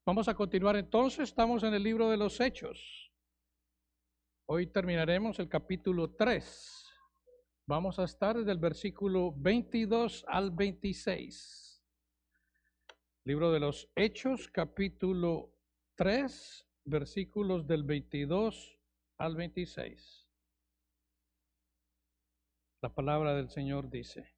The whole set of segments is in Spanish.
Vamos a continuar entonces, estamos en el libro de los Hechos. Hoy terminaremos el capítulo 3. Vamos a estar desde el versículo 22 al 26. Libro de los Hechos, capítulo 3, versículos del 22 al 26. La palabra del Señor dice: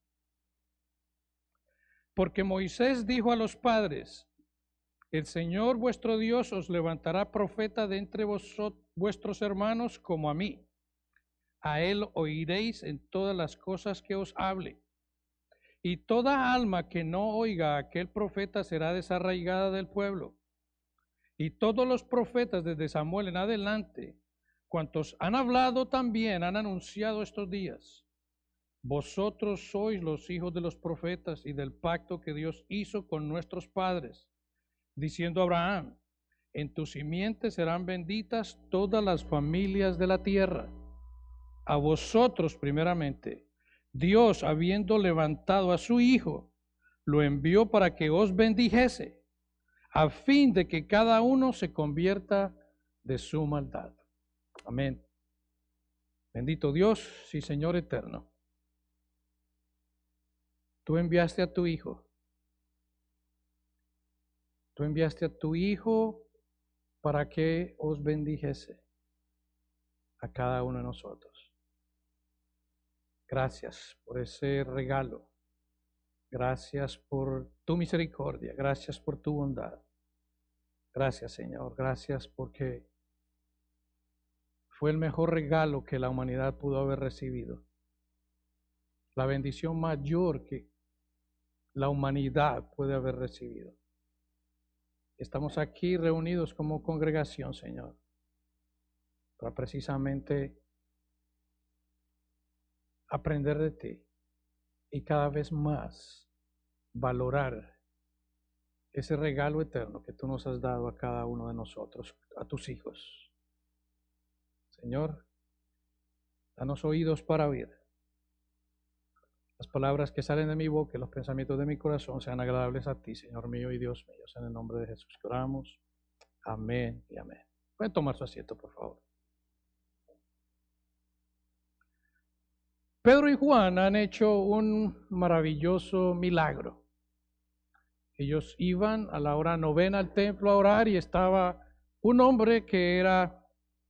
Porque Moisés dijo a los padres: El Señor vuestro Dios os levantará profeta de entre vuestros hermanos como a mí. A él oiréis en todas las cosas que os hable. Y toda alma que no oiga a aquel profeta será desarraigada del pueblo. Y todos los profetas desde Samuel en adelante, cuantos han hablado también, han anunciado estos días. Vosotros sois los hijos de los profetas y del pacto que Dios hizo con nuestros padres, diciendo a Abraham: en tu simiente serán benditas todas las familias de la tierra. A vosotros primeramente, Dios, habiendo levantado a su Hijo, lo envió para que os bendijese, a fin de que cada uno se convierta de su maldad. Amén. Bendito Dios, sí, Señor eterno. Tú enviaste a tu Hijo. Tú enviaste a tu Hijo para que os bendijese a cada uno de nosotros. Gracias por ese regalo. Gracias por tu misericordia. Gracias por tu bondad. Gracias, Señor. Gracias porque fue el mejor regalo que la humanidad pudo haber recibido. La bendición mayor que la humanidad puede haber recibido. Estamos aquí reunidos como congregación, Señor, para precisamente aprender de ti y cada vez más valorar ese regalo eterno que tú nos has dado a cada uno de nosotros, a tus hijos. Señor, danos oídos para oír. Las palabras que salen de mi boca y los pensamientos de mi corazón sean agradables a ti, Señor mío y Dios mío. En el nombre de Jesús que oramos. Amén y amén. Pueden tomar su asiento, por favor. Pedro y Juan han hecho un maravilloso milagro. Ellos iban a la hora novena al templo a orar y estaba un hombre que era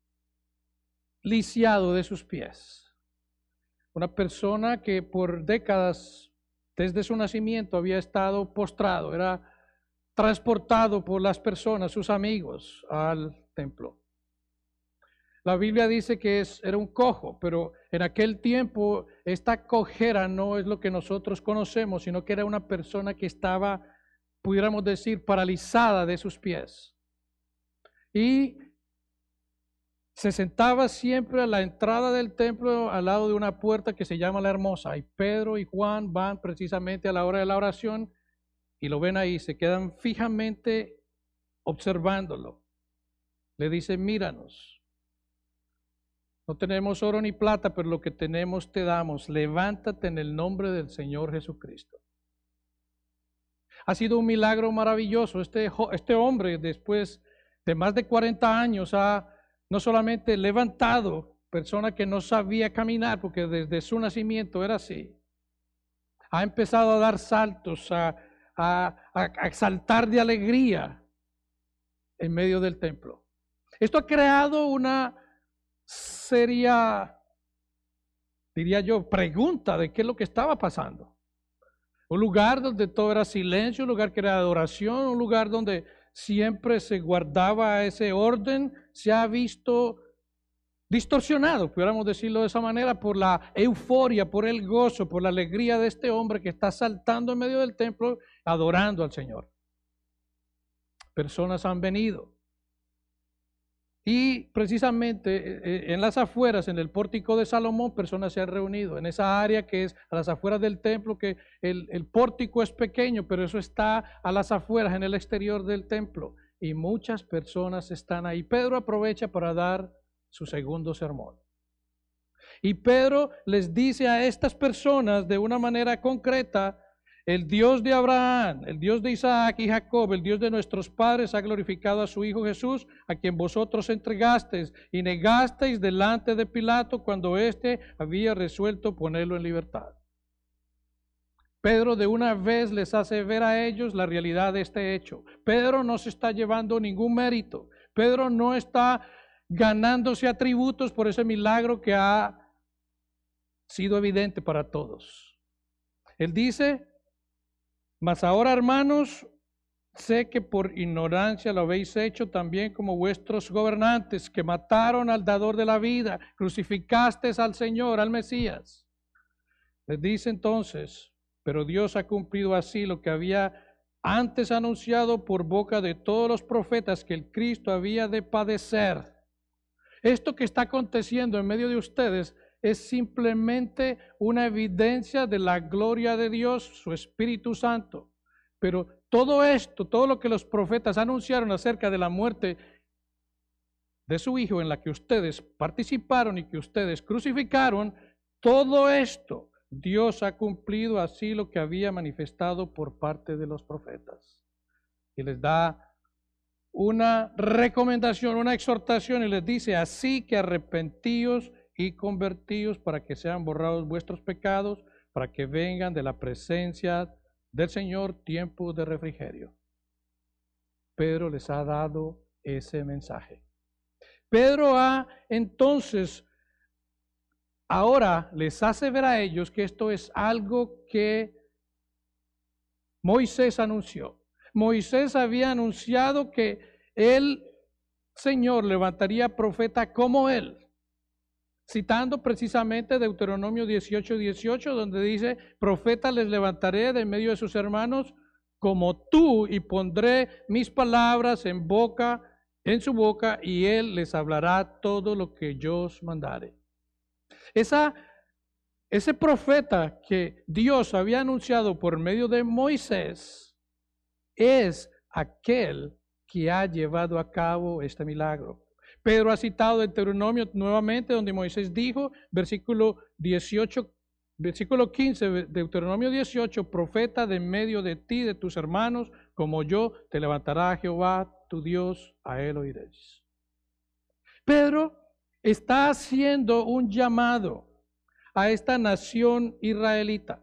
lisiado de sus pies. Una persona que por décadas, desde su nacimiento, había estado postrado, era transportado por las personas, sus amigos, al templo. La Biblia dice que era un cojo, pero en aquel tiempo esta cojera no es lo que nosotros conocemos, sino que era una persona que estaba, pudiéramos decir, paralizada de sus pies. Y se sentaba siempre a la entrada del templo al lado de una puerta que se llama La Hermosa. Y Pedro y Juan van precisamente a la hora de la oración y lo ven ahí, se quedan fijamente observándolo. Le dicen: míranos, no tenemos oro ni plata, pero lo que tenemos te damos. Levántate en el nombre del Señor Jesucristo. Ha sido un milagro maravilloso. Este hombre, después de más de 40 años, ha no solamente levantado, persona que no sabía caminar, porque desde su nacimiento era así, ha empezado a dar saltos, a saltar de alegría en medio del templo. Esto ha creado una seria, diría yo, pregunta de qué es lo que estaba pasando. Un lugar donde todo era silencio, un lugar que era adoración, un lugar donde siempre se guardaba ese orden, se ha visto distorsionado, pudiéramos decirlo de esa manera, por la euforia, por el gozo, por la alegría de este hombre que está saltando en medio del templo, adorando al Señor. Personas han venido. Y precisamente en las afueras, en el pórtico de Salomón, personas se han reunido. En esa área que es a las afueras del templo, que el pórtico es pequeño, pero eso está a las afueras, en el exterior del templo. Y muchas personas están ahí. Pedro aprovecha para dar su segundo sermón. Y Pedro les dice a estas personas de una manera concreta el Dios de Abraham, el Dios de Isaac y Jacob, el Dios de nuestros padres, ha glorificado a su Hijo Jesús, a quien vosotros entregasteis y negasteis delante de Pilato cuando éste había resuelto ponerlo en libertad. Pedro de una vez les hace ver a ellos la realidad de este hecho. Pedro no se está llevando ningún mérito. Pedro no está ganándose atributos por ese milagro que ha sido evidente para todos. Él dice: mas ahora, hermanos, sé que por ignorancia lo habéis hecho también como vuestros gobernantes, que mataron al dador de la vida, crucificasteis al Señor, al Mesías. Les dice entonces: pero Dios ha cumplido así lo que había antes anunciado por boca de todos los profetas, que el Cristo había de padecer. Esto que está aconteciendo en medio de ustedes es simplemente una evidencia de la gloria de Dios, su Espíritu Santo. Pero todo esto, todo lo que los profetas anunciaron acerca de la muerte de su Hijo, en la que ustedes participaron y que ustedes crucificaron, todo esto Dios ha cumplido así lo que había manifestado por parte de los profetas. Y les da una recomendación, una exhortación, y les dice: así que arrepentíos y convertíos para que sean borrados vuestros pecados, para que vengan de la presencia del Señor tiempos de refrigerio. Pedro les ha dado ese mensaje. Pedro entonces ahora les hace ver a ellos que esto es algo que Moisés anunció. Moisés había anunciado que el Señor levantaría profeta como él, citando precisamente Deuteronomio 18:18, donde dice: profeta les levantaré de medio de sus hermanos como tú, y pondré mis palabras en su boca, y él les hablará todo lo que yo os mandare. Ese profeta que Dios había anunciado por medio de Moisés es aquel que ha llevado a cabo este milagro. Pedro ha citado Deuteronomio nuevamente, donde Moisés dijo, versículo 15, Deuteronomio 18: profeta de medio de ti, de tus hermanos, como yo, te levantará Jehová tu Dios, a él oiréis. Pedro está haciendo un llamado a esta nación israelita.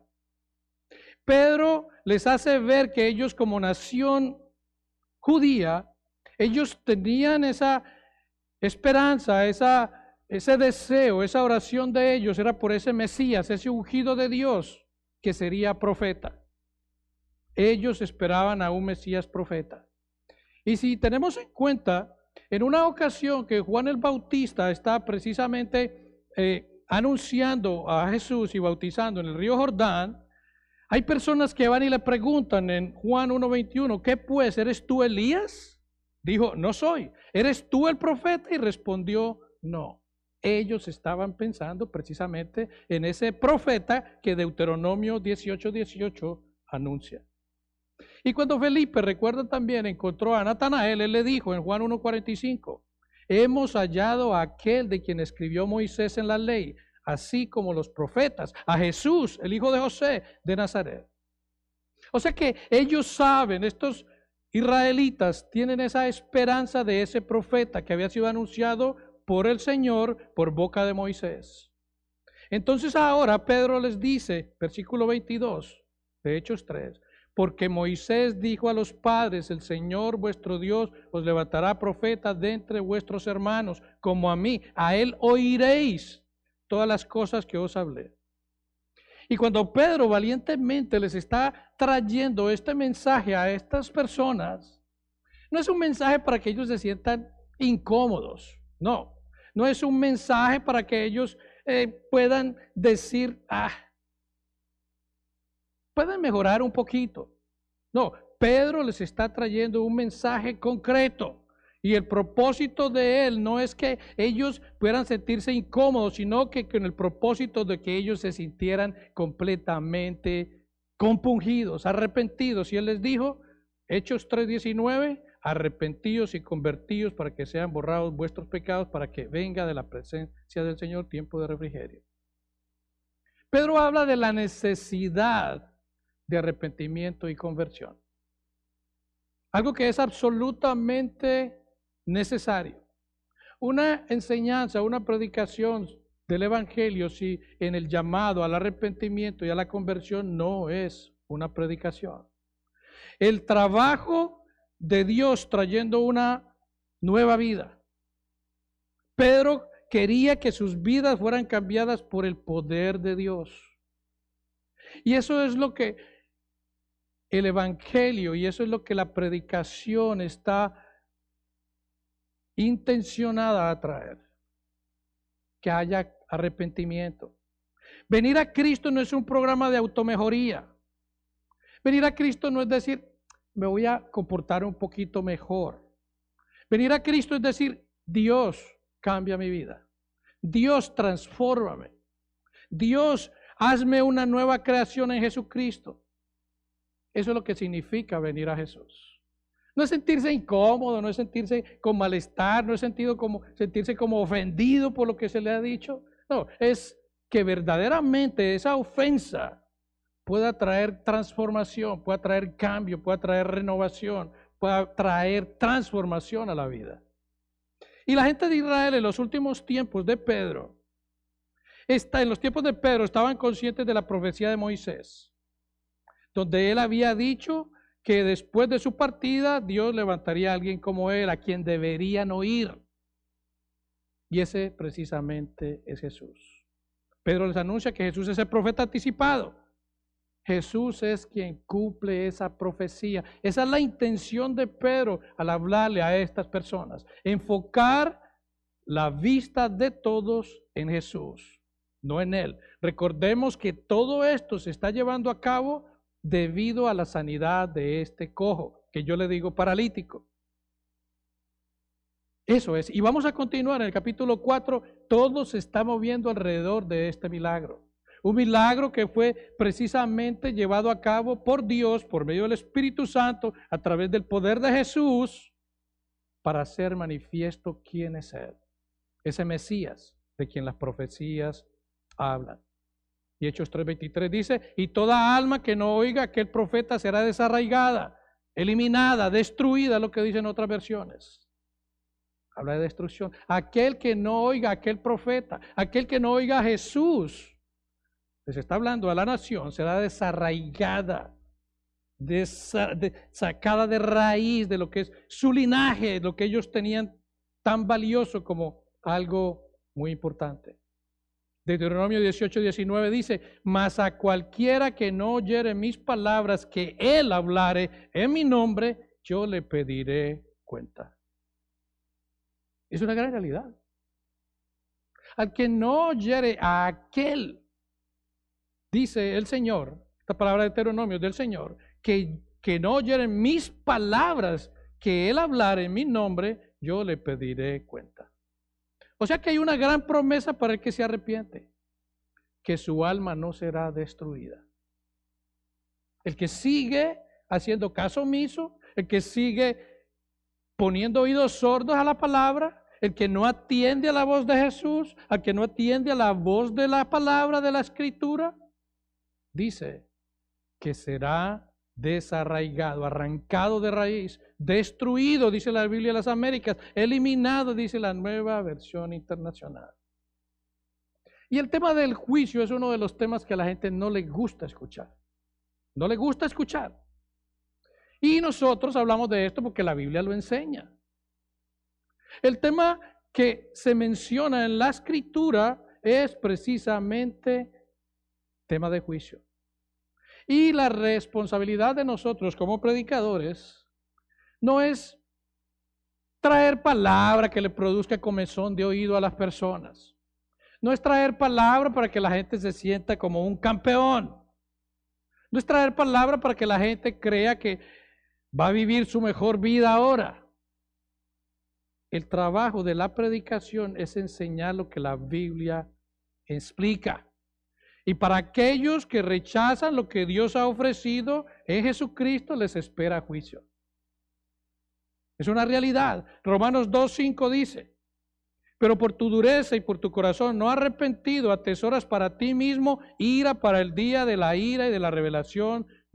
Pedro les hace ver que ellos, como nación judía, ellos tenían esa esperanza, ese deseo, esa oración de ellos era por ese Mesías, ese ungido de Dios que sería profeta. Ellos esperaban a un Mesías profeta. Y si tenemos en cuenta, en una ocasión que Juan el Bautista está precisamente anunciando a Jesús y bautizando en el río Jordán, hay personas que van y le preguntan en Juan 1:21, ¿qué pues? ¿Eres tú Elías? Dijo, no soy. ¿Eres tú el profeta? Y respondió, no. Ellos estaban pensando precisamente en ese profeta que Deuteronomio 18:18 anuncia. Y cuando Felipe, recuerda también, encontró a Natanael, él le dijo en Juan 1:45, hemos hallado a aquel de quien escribió Moisés en la ley, así como los profetas, a Jesús, el hijo de José de Nazaret. O sea que ellos saben, estos israelitas tienen esa esperanza de ese profeta que había sido anunciado por el Señor por boca de Moisés. Entonces ahora Pedro les dice, versículo 22 de Hechos 3, porque Moisés dijo a los padres, el Señor vuestro Dios os levantará profetas de entre vuestros hermanos, como a mí, a él oiréis todas las cosas que os hablé. Y cuando Pedro valientemente les está trayendo este mensaje a estas personas, no es un mensaje para que ellos se sientan incómodos, no es un mensaje para que ellos puedan decir, pueden mejorar un poquito. No, Pedro les está trayendo un mensaje concreto. Y el propósito de él no es que ellos puedan sentirse incómodos, sino que con el propósito de que ellos se sintieran completamente compungidos, arrepentidos. Y él les dijo, Hechos 3:19, arrepentíos y convertíos para que sean borrados vuestros pecados, para que venga de la presencia del Señor tiempo de refrigerio. Pedro habla de la necesidad de arrepentimiento y conversión. Algo que es absolutamente necesario. Una enseñanza, una predicación del Evangelio, si en el llamado al arrepentimiento y a la conversión no es una predicación. El trabajo de Dios trayendo una nueva vida. Pedro quería que sus vidas fueran cambiadas por el poder de Dios. Y eso es lo que el Evangelio y eso es lo que la predicación está intencionada a traer. Que haya arrepentimiento. Venir a Cristo no es un programa de automejoría. Venir a Cristo no es decir, me voy a comportar un poquito mejor. Venir a Cristo es decir, Dios cambia mi vida. Dios transfórmame. Dios, hazme una nueva creación en Jesucristo. Eso es lo que significa venir a Jesús. No es sentirse incómodo, no es sentirse con malestar, no es sentirse como ofendido por lo que se le ha dicho. No, es que verdaderamente esa ofensa pueda traer transformación, pueda traer cambio, pueda traer renovación, pueda traer transformación a la vida. Y la gente de Israel en los últimos tiempos de Pedro, en los tiempos de Pedro estaban conscientes de la profecía de Moisés, donde él había dicho que después de su partida Dios levantaría a alguien como él, a quien deberían oír. Y ese precisamente es Jesús. Pedro les anuncia que Jesús es el profeta anticipado. Jesús es quien cumple esa profecía. Esa es la intención de Pedro al hablarle a estas personas. Enfocar la vista de todos en Jesús, no en Él. Recordemos que todo esto se está llevando a cabo debido a la sanidad de este cojo, que yo le digo paralítico. Eso es. Y vamos a continuar en el capítulo 4. Todo se está moviendo alrededor de este milagro. Un milagro que fue precisamente llevado a cabo por Dios, por medio del Espíritu Santo, a través del poder de Jesús, para hacer manifiesto quién es Él. Ese Mesías de quien las profecías hablan. Y Hechos 3:23 dice, y toda alma que no oiga a aquel profeta será desarraigada, eliminada, destruida, lo que dicen otras versiones. Habla de destrucción. Aquel que no oiga a aquel profeta, aquel que no oiga a Jesús, les está hablando a la nación, será desarraigada, sacada de raíz de lo que es su linaje, lo que ellos tenían tan valioso como algo muy importante. Deuteronomio 18:19 dice, mas a cualquiera que no oyere mis palabras, que él hablare en mi nombre, yo le pediré cuenta. Es una gran realidad. Al que no oyere a aquel, dice el Señor, esta palabra de Deuteronomio del Señor, que no oyeren mis palabras, que él hablare en mi nombre, yo le pediré cuenta. O sea que hay una gran promesa para el que se arrepiente, que su alma no será destruida. El que sigue haciendo caso omiso, el que sigue poniendo oídos sordos a la palabra, el que no atiende a la voz de Jesús, al que no atiende a la voz de la palabra de la Escritura, dice que será desarraigado, arrancado de raíz, destruido, dice la Biblia de las Américas, eliminado, dice la Nueva Versión Internacional. Y el tema del juicio es uno de los temas que a la gente no le gusta escuchar. No le gusta escuchar. Y nosotros hablamos de esto porque la Biblia lo enseña. El tema que se menciona en la Escritura es precisamente tema de juicio. Y la responsabilidad de nosotros como predicadores no es traer palabra que le produzca comezón de oído a las personas. No es traer palabra para que la gente se sienta como un campeón. No es traer palabra para que la gente crea que va a vivir su mejor vida ahora. El trabajo de la predicación es enseñar lo que la Biblia explica. Y para aquellos que rechazan lo que Dios ha ofrecido en Jesucristo, les espera juicio. Es una realidad. Romanos 2:5 dice, pero por tu dureza y por tu corazón no arrepentido, atesoras para ti mismo ira para el día de la ira y de la revelación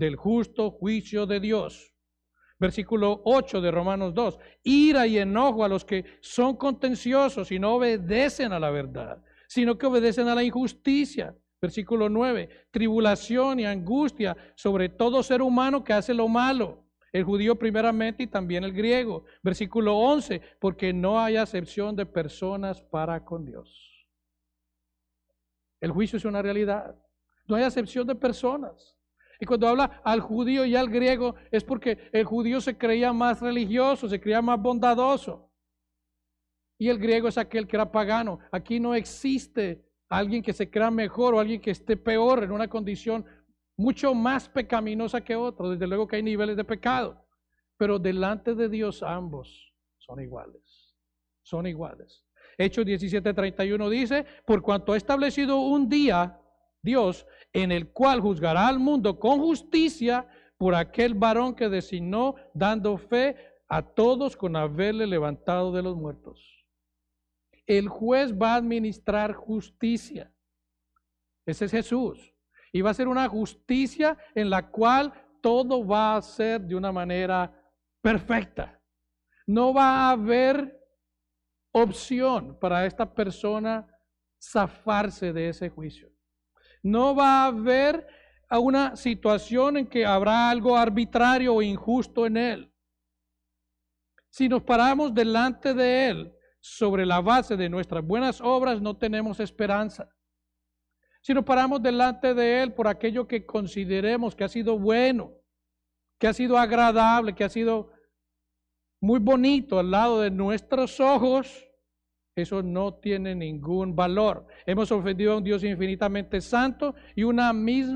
del justo juicio de Dios. Versículo 8 de Romanos 2. Ira y enojo a los que son contenciosos y no obedecen a la verdad, sino que obedecen a la injusticia. Versículo 9. Tribulación y angustia sobre todo ser humano que hace lo malo, el judío primeramente y también el griego. Versículo 11. Porque no hay acepción de personas para con Dios. El juicio es una realidad. No hay acepción de personas. Y cuando habla al judío y al griego es porque el judío se creía más religioso, se creía más bondadoso. Y el griego es aquel que era pagano. Aquí no existe alguien que se crea mejor o alguien que esté peor en una condición mucho más pecaminosa que otro. Desde luego que hay niveles de pecado. Pero delante de Dios ambos son iguales. Son iguales. Hechos 17:31 dice, por cuanto ha establecido un día, Dios, en el cual juzgará al mundo con justicia por aquel varón que designó, dando fe a todos con haberle levantado de los muertos. El juez va a administrar justicia. Ese es Jesús. Y va a ser una justicia en la cual todo va a ser de una manera perfecta. No va a haber opción para esta persona zafarse de ese juicio. No va a haber una situación en que habrá algo arbitrario o injusto en él. Si nos paramos delante de él sobre la base de nuestras buenas obras, no tenemos esperanza. Si nos paramos delante de él por aquello que consideremos que ha sido bueno, que ha sido agradable, que ha sido muy bonito al lado de nuestros ojos, eso no tiene ningún valor. Hemos ofendido a un Dios infinitamente santo y una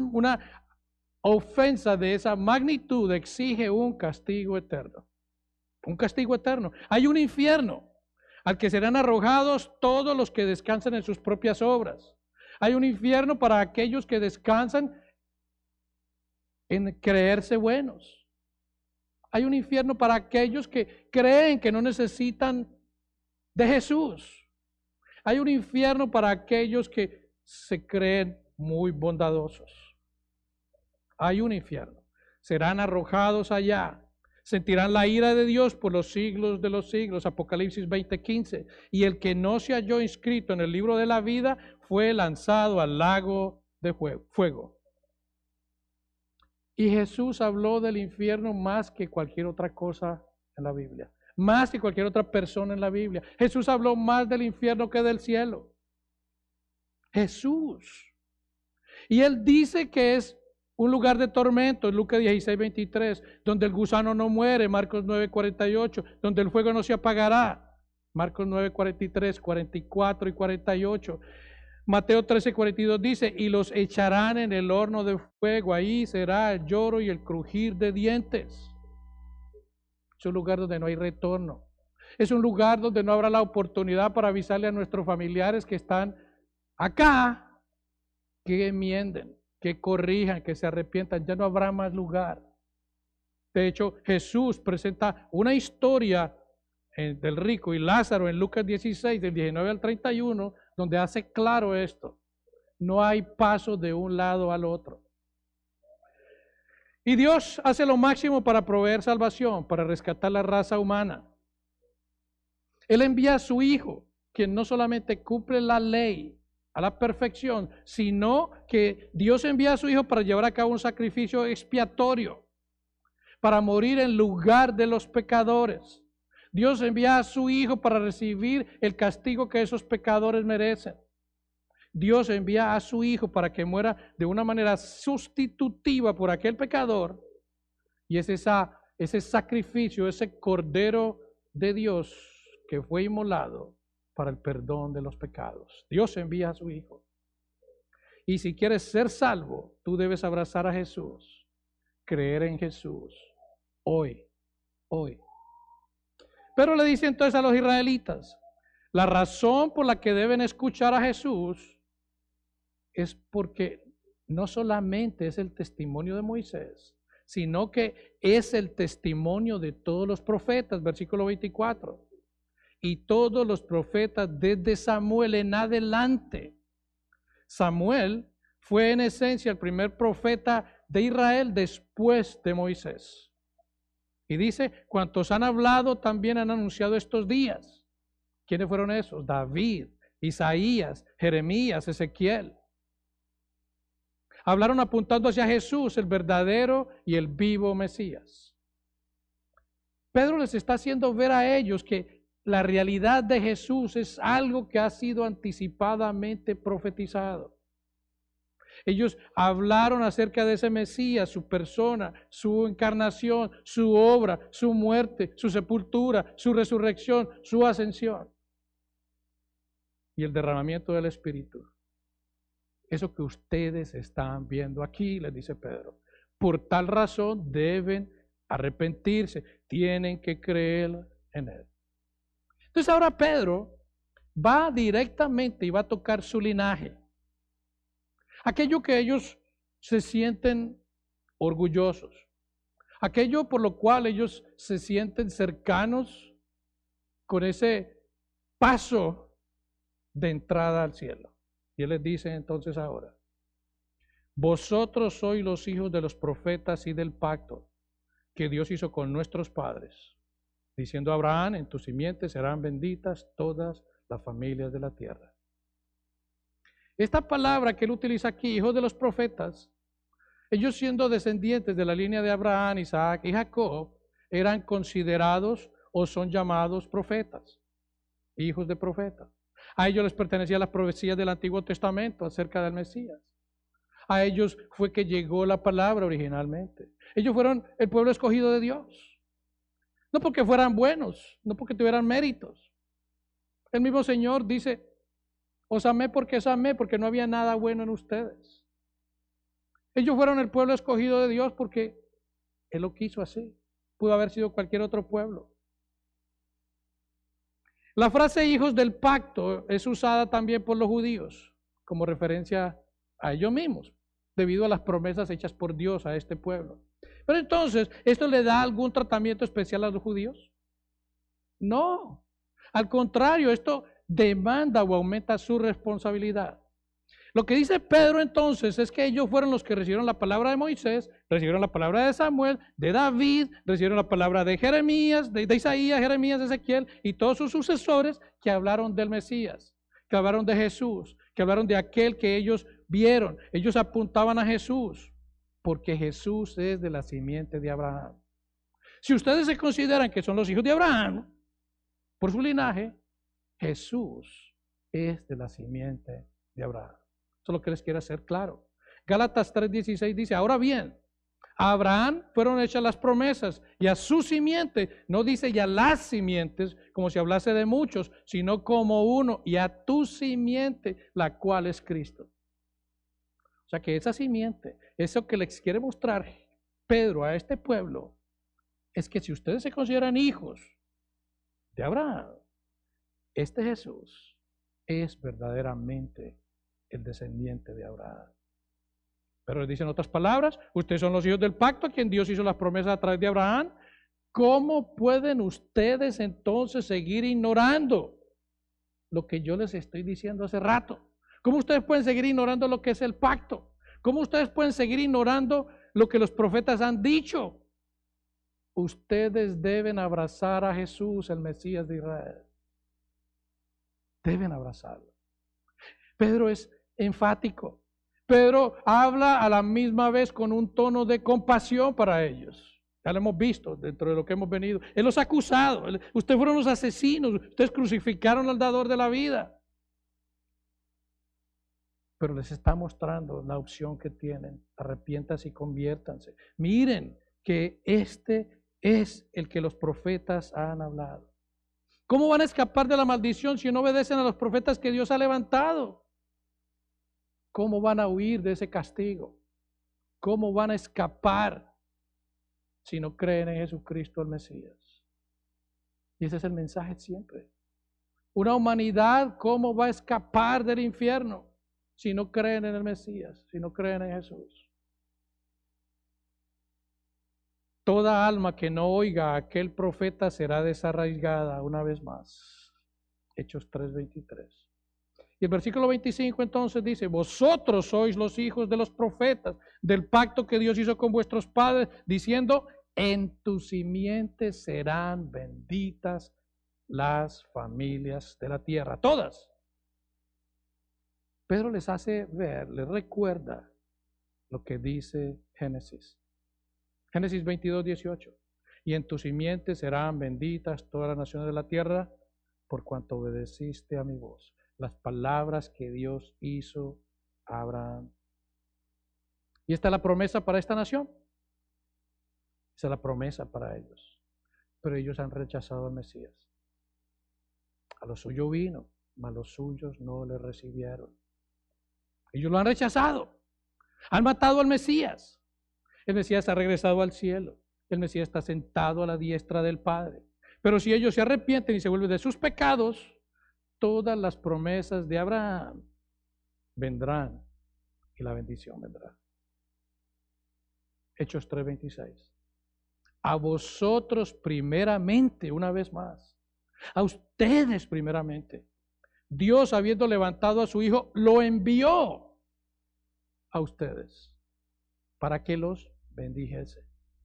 ofensa de esa magnitud exige un castigo eterno. Un castigo eterno. Hay un infierno al que serán arrojados todos los que descansan en sus propias obras. Hay un infierno para aquellos que descansan en creerse buenos. Hay un infierno para aquellos que creen que no necesitan de Jesús. Hay un infierno para aquellos que se creen muy bondadosos. Hay un infierno. Serán arrojados allá. Sentirán la ira de Dios por los siglos de los siglos. Apocalipsis 20:15. Y el que no se halló inscrito en el libro de la vida fue lanzado al lago de fuego. Y Jesús habló del infierno más que cualquier otra cosa en la Biblia. Más que cualquier otra persona en la Biblia. Jesús habló más del infierno que del cielo. Jesús. Y él dice que es un lugar de tormento, en Lucas 16:23, donde el gusano no muere, Marcos 9:48, donde el fuego no se apagará, Marcos 9:43, 44 y 48. Mateo 13:42 dice, y los echarán en el horno de fuego, ahí será el lloro y el crujir de dientes. Es un lugar donde no hay retorno. Es un lugar donde no habrá la oportunidad para avisarle a nuestros familiares que están acá, que enmienden, que corrijan, que se arrepientan. Ya no habrá más lugar. De hecho, Jesús presenta una historia del rico y Lázaro en Lucas 16, del 19 al 31, donde hace claro esto. No hay paso de un lado al otro. Y Dios hace lo máximo para proveer salvación, para rescatar la raza humana. Él envía a su Hijo, quien no solamente cumple la ley a la perfección, sino que Dios envía a su Hijo para llevar a cabo un sacrificio expiatorio, para morir en lugar de los pecadores. Dios envía a su Hijo para recibir el castigo que esos pecadores merecen. Dios envía a su Hijo para que muera de una manera sustitutiva por aquel pecador. Y es ese sacrificio, ese Cordero de Dios que fue inmolado para el perdón de los pecados. Dios envía a su Hijo. Y si quieres ser salvo, tú debes abrazar a Jesús, creer en Jesús, hoy. Pero le dice entonces a los israelitas, la razón por la que deben escuchar a Jesús es porque no solamente es el testimonio de Moisés, sino que es el testimonio de todos los profetas, versículo 24. Y todos los profetas desde Samuel en adelante. Samuel fue en esencia el primer profeta de Israel después de Moisés. Y dice, cuantos han hablado también han anunciado estos días. ¿Quiénes fueron esos? David, Isaías, Jeremías, Ezequiel. Hablaron apuntando hacia Jesús, el verdadero y el vivo Mesías. Pedro les está haciendo ver a ellos que la realidad de Jesús es algo que ha sido anticipadamente profetizado. Ellos hablaron acerca de ese Mesías, su persona, su encarnación, su obra, su muerte, su sepultura, su resurrección, su ascensión y el derramamiento del Espíritu. Eso que ustedes están viendo aquí, les dice Pedro. Por tal razón deben arrepentirse, tienen que creer en Él. Entonces ahora Pedro va directamente y va a tocar su linaje. Aquello que ellos se sienten orgullosos. Aquello por lo cual ellos se sienten cercanos con ese paso de entrada al cielo. Y él les dice entonces ahora, vosotros sois los hijos de los profetas y del pacto que Dios hizo con nuestros padres, diciendo a Abraham, en tu simiente serán benditas todas las familias de la tierra. Esta palabra que él utiliza aquí, hijos de los profetas, ellos siendo descendientes de la línea de Abraham, Isaac y Jacob, eran considerados o son llamados profetas, hijos de profetas. A ellos les pertenecían las profecías del Antiguo Testamento acerca del Mesías. A ellos fue que llegó la palabra originalmente. Ellos fueron el pueblo escogido de Dios. No porque fueran buenos, no porque tuvieran méritos. El mismo Señor dice, os amé porque no había nada bueno en ustedes. Ellos fueron el pueblo escogido de Dios porque Él lo quiso así. Pudo haber sido cualquier otro pueblo. La frase hijos del pacto es usada también por los judíos como referencia a ellos mismos, debido a las promesas hechas por Dios a este pueblo. Pero entonces, ¿esto le da algún tratamiento especial a los judíos? No. Al contrario, esto demanda o aumenta su responsabilidad. Lo que dice Pedro entonces es que ellos fueron los que recibieron la palabra de Moisés, recibieron la palabra de Samuel, de David, recibieron la palabra de Jeremías, de Isaías, Jeremías, Ezequiel y todos sus sucesores que hablaron del Mesías, que hablaron de Jesús, que hablaron de aquel que ellos vieron. Ellos apuntaban a Jesús, porque Jesús es de la simiente de Abraham. Si ustedes se consideran que son los hijos de Abraham, por su linaje, Jesús es de la simiente de Abraham. Eso es lo que les quiero hacer claro. Gálatas 3:16 dice, ahora bien, a Abraham fueron hechas las promesas y a su simiente, no dice ya las simientes, como si hablase de muchos, sino como uno, y a tu simiente, la cual es Cristo. O sea que esa simiente, eso que les quiere mostrar Pedro a este pueblo, es que si ustedes se consideran hijos de Abraham, este Jesús es verdaderamente el descendiente de Abraham. Pero les dicen otras palabras, ustedes son los hijos del pacto a quien Dios hizo las promesas a través de Abraham. ¿Cómo pueden ustedes entonces seguir ignorando lo que yo les estoy diciendo hace rato? ¿Cómo ustedes pueden seguir ignorando lo que es el pacto? ¿Cómo ustedes pueden seguir ignorando lo que los profetas han dicho? Ustedes deben abrazar a Jesús, el Mesías de Israel. Deben abrazarlo. Pedro es enfático. Pedro habla a la misma vez con un tono de compasión para ellos. Ya lo hemos visto dentro de lo que hemos venido. Él los ha acusado. Ustedes fueron los asesinos. Ustedes crucificaron al dador de la vida. Pero les está mostrando la opción que tienen. Arrepiéntanse y conviértanse. Miren que este es el que los profetas han hablado. ¿Cómo van a escapar de la maldición si no obedecen a los profetas que Dios ha levantado? ¿Cómo van a huir de ese castigo? ¿Cómo van a escapar si no creen en Jesucristo el Mesías? Y ese es el mensaje siempre. Una humanidad, ¿cómo va a escapar del infierno si no creen en el Mesías, si no creen en Jesús? Toda alma que no oiga a aquel profeta será desarraigada una vez más. Hechos 3:23. Y el versículo 25 entonces dice, vosotros sois los hijos de los profetas, del pacto que Dios hizo con vuestros padres, diciendo, en tu simiente serán benditas las familias de la tierra, todas. Pedro les hace ver, les recuerda lo que dice Génesis. Génesis 22, 18. Y en tu simiente serán benditas todas las naciones de la tierra, por cuanto obedeciste a mi voz. Las palabras que Dios hizo a Abraham. Y esta es la promesa para esta nación. Esa es la promesa para ellos. Pero ellos han rechazado al Mesías. A lo suyo vino, mas los suyos no le recibieron. Ellos lo han rechazado. Han matado al Mesías. El Mesías ha regresado al cielo. El Mesías está sentado a la diestra del Padre. Pero si ellos se arrepienten y se vuelven de sus pecados, todas las promesas de Abraham vendrán y la bendición vendrá. Hechos 3:26. A vosotros primeramente, una vez más, a ustedes primeramente, Dios, habiendo levantado a su Hijo, lo envió a ustedes para que los bendijese.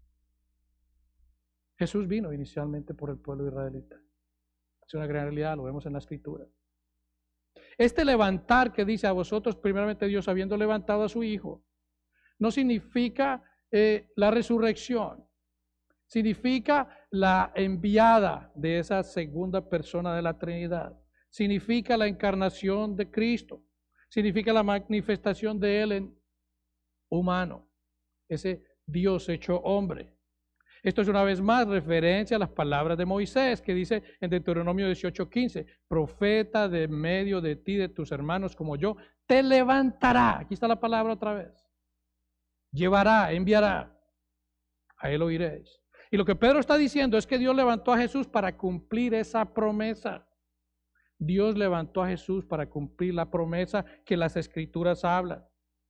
Jesús vino inicialmente por el pueblo israelita. Es una gran realidad, lo vemos en la Escritura. Este levantar que dice a vosotros, primeramente Dios habiendo levantado a su Hijo, no significa la resurrección, significa la enviada de esa segunda persona de la Trinidad, significa la encarnación de Cristo, significa la manifestación de Él en humano, ese Dios hecho hombre. Esto es una vez más referencia a las palabras de Moisés, que dice en Deuteronomio 18:15, profeta de medio de ti, de tus hermanos como yo, te levantará. Aquí está la palabra otra vez. Llevará, enviará. A él oiréis. Y lo que Pedro está diciendo es que Dios levantó a Jesús para cumplir esa promesa. Dios levantó a Jesús para cumplir la promesa que las Escrituras hablan.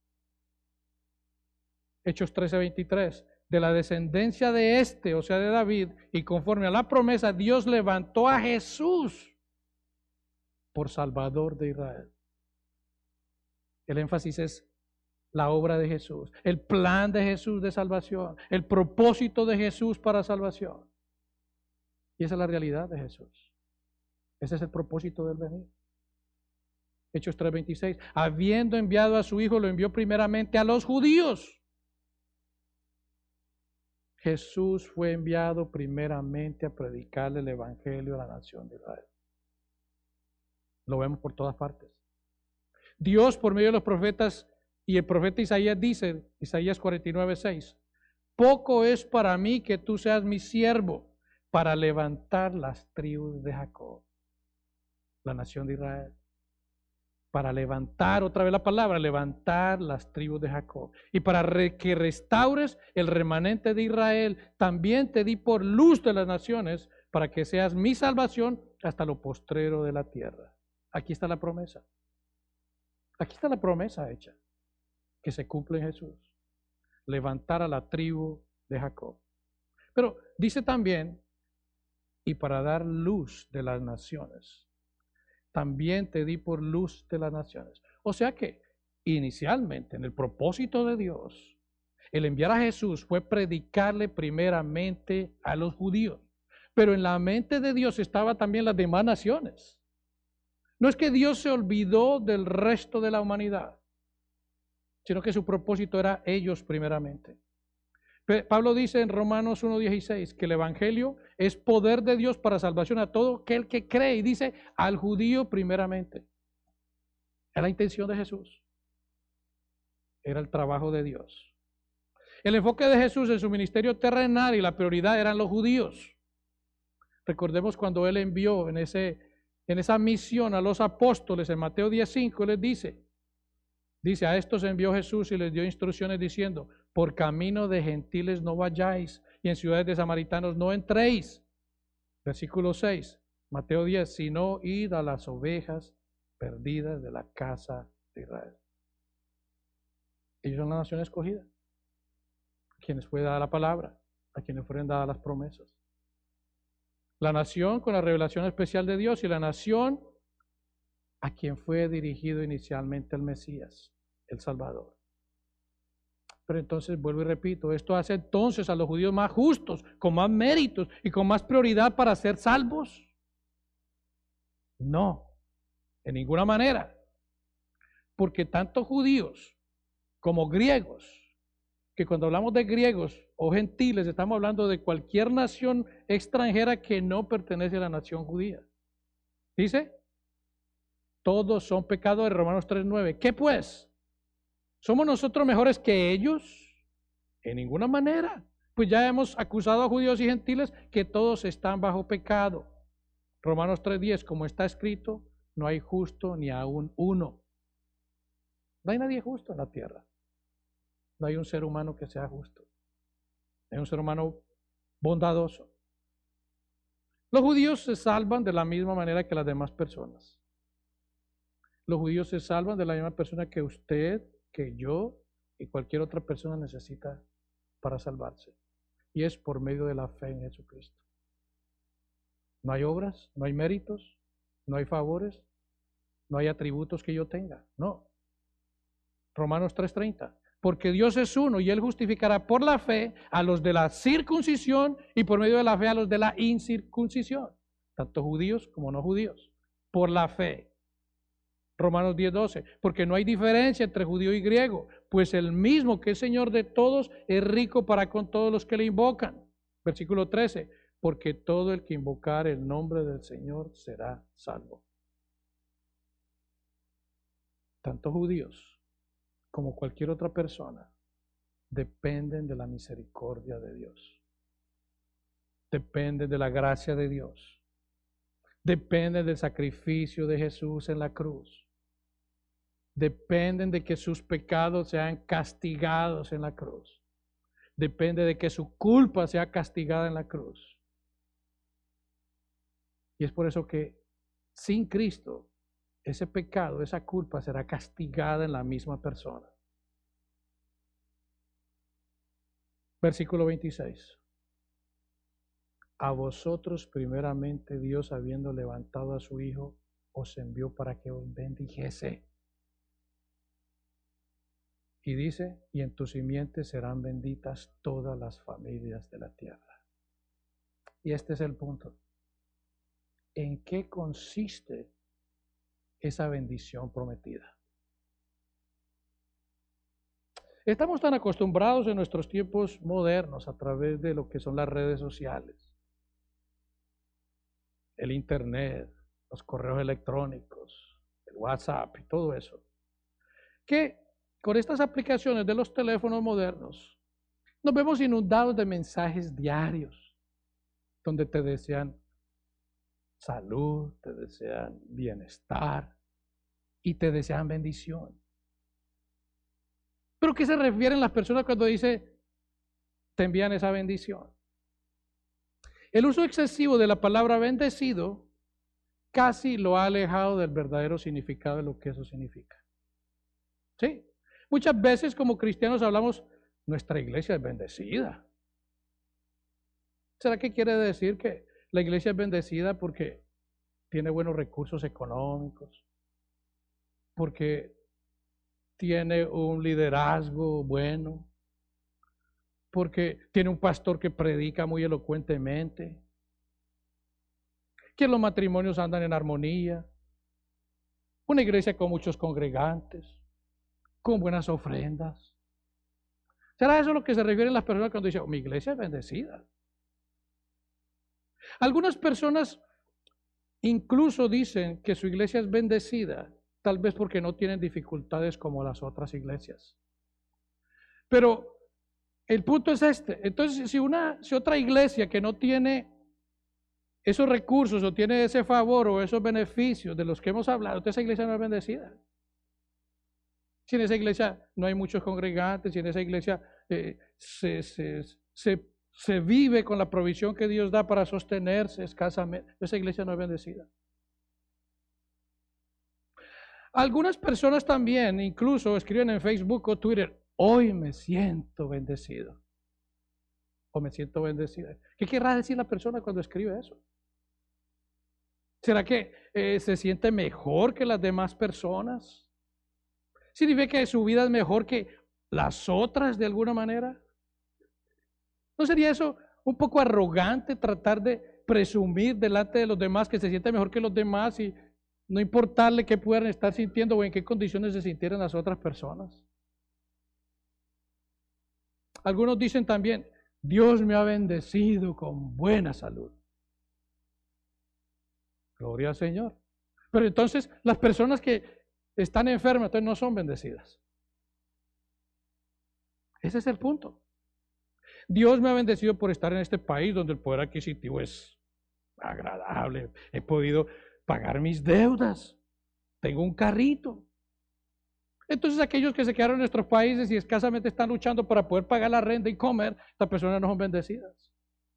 Hechos 13:23. De la descendencia de este, o sea de David, y conforme a la promesa, Dios levantó a Jesús por Salvador de Israel. El énfasis es la obra de Jesús, el plan de Jesús de salvación, el propósito de Jesús para salvación. Y esa es la realidad de Jesús. Ese es el propósito del venir. Hechos 3:26. Habiendo enviado a su Hijo, lo envió primeramente a los judíos. Jesús fue enviado primeramente a predicarle el Evangelio a la nación de Israel. Lo vemos por todas partes. Dios, por medio de los profetas, y el profeta Isaías dice, Isaías 49:6, poco es para mí que tú seas mi siervo para levantar las tribus de Jacob, la nación de Israel. Para levantar, otra vez la palabra, levantar las tribus de Jacob. Y para que restaures el remanente de Israel, también te di por luz de las naciones, para que seas mi salvación hasta lo postrero de la tierra. Aquí está la promesa. Aquí está la promesa hecha, que se cumple en Jesús. Levantar a la tribu de Jacob. Pero dice también, y para dar luz de las naciones. También te di por luz de las naciones. O sea que inicialmente en el propósito de Dios, el enviar a Jesús fue predicarle primeramente a los judíos. Pero en la mente de Dios estaban también las demás naciones. No es que Dios se olvidó del resto de la humanidad, sino que su propósito era ellos primeramente. Pablo dice en Romanos 1:16 que el Evangelio es poder de Dios para salvación a todo aquel que cree, y dice al judío primeramente. Era la intención de Jesús. Era el trabajo de Dios. El enfoque de Jesús en su ministerio terrenal y la prioridad eran los judíos. Recordemos cuando Él envió en esa misión a los apóstoles en Mateo 10:5, les dice, a estos envió Jesús y les dio instrucciones diciendo, por camino de gentiles no vayáis y en ciudades de samaritanos no entréis. Versículo 6, Mateo 10, sino id a las ovejas perdidas de la casa de Israel. Ellos son la nación escogida, a quienes fue dada la palabra, a quienes fueron dadas las promesas. La nación con la revelación especial de Dios y la nación a quien fue dirigido inicialmente el Mesías, el Salvador. Pero entonces, vuelvo y repito, esto hace entonces a los judíos más justos, con más méritos y con más prioridad para ser salvos. No, de ninguna manera. Porque tanto judíos como griegos, que cuando hablamos de griegos o gentiles, estamos hablando de cualquier nación extranjera que no pertenece a la nación judía. Dice, todos son pecadores, Romanos 3:9. ¿Qué pues? ¿Somos nosotros mejores que ellos? En ninguna manera. Pues ya hemos acusado a judíos y gentiles que todos están bajo pecado. Romanos 3:10, como está escrito, no hay justo ni aún uno. No hay nadie justo en la tierra. No hay un ser humano que sea justo. Hay un ser humano bondadoso. Los judíos se salvan de la misma manera que las demás personas. Los judíos se salvan de la misma persona que usted, que yo y cualquier otra persona necesita para salvarse. Y es por medio de la fe en Jesucristo. No hay obras, no hay méritos, no hay favores, no hay atributos que yo tenga. No. Romanos 3:30. Porque Dios es uno y Él justificará por la fe a los de la circuncisión y por medio de la fe a los de la incircuncisión, tanto judíos como no judíos, por la fe. Romanos 10:12. Porque no hay diferencia entre judío y griego, pues el mismo que es Señor de todos es rico para con todos los que le invocan. Versículo 13. Porque todo el que invocar el nombre del Señor será salvo. Tanto judíos como cualquier otra persona, dependen de la misericordia de Dios. Dependen de la gracia de Dios. Dependen del sacrificio de Jesús en la cruz. Dependen de que sus pecados sean castigados en la cruz. Depende de que su culpa sea castigada en la cruz. Y es por eso que sin Cristo, ese pecado, esa culpa será castigada en la misma persona. Versículo 26. A vosotros primeramente Dios, habiendo levantado a su Hijo, os envió para que os bendijese. Y dice, y en tu simiente serán benditas todas las familias de la tierra. Y este es el punto. ¿En qué consiste esa bendición prometida? Estamos tan acostumbrados en nuestros tiempos modernos a través de lo que son las redes sociales, el internet, los correos electrónicos, el WhatsApp y todo eso, que con estas aplicaciones de los teléfonos modernos nos vemos inundados de mensajes diarios donde te desean salud, te desean bienestar y te desean bendición. ¿Pero qué se refieren las personas cuando dice te envían esa bendición? El uso excesivo de la palabra bendecido casi lo ha alejado del verdadero significado de lo que eso significa. ¿Sí? Muchas veces como cristianos hablamos, nuestra iglesia es bendecida. ¿Será que quiere decir que la iglesia es bendecida porque tiene buenos recursos económicos? Porque tiene un liderazgo bueno, porque tiene un pastor que predica muy elocuentemente, que los matrimonios andan en armonía, una iglesia con muchos congregantes, con buenas ofrendas. ¿Será eso lo que se refieren las personas cuando dicen, mi iglesia es bendecida? Algunas personas incluso dicen que su iglesia es bendecida, tal vez porque no tienen dificultades como las otras iglesias. Pero el punto es este. Entonces, si otra iglesia que no tiene esos recursos o tiene ese favor o esos beneficios de los que hemos hablado, entonces esa iglesia no es bendecida. Si en esa iglesia no hay muchos congregantes, si en esa iglesia se vive con la provisión que Dios da para sostenerse escasamente, esa iglesia no es bendecida. Algunas personas también incluso escriben en Facebook o Twitter, hoy me siento bendecido. O me siento bendecida. ¿Qué querrá decir la persona cuando escribe eso? ¿Será que se siente mejor que las demás personas? ¿Significa que su vida es mejor que las otras de alguna manera? ¿No sería eso un poco arrogante tratar de presumir delante de los demás que se siente mejor que los demás y no importarle qué puedan estar sintiendo o en qué condiciones se sintieran las otras personas? Algunos dicen también, Dios me ha bendecido con buena salud. Gloria al Señor. Pero entonces las personas que están enfermas entonces no son bendecidas. Ese es el punto. Dios me ha bendecido por estar en este país donde el poder adquisitivo es agradable. He podido pagar mis deudas. Tengo un carrito. Entonces aquellos que se quedaron en nuestros países y escasamente están luchando para poder pagar la renta y comer, estas personas no son bendecidas.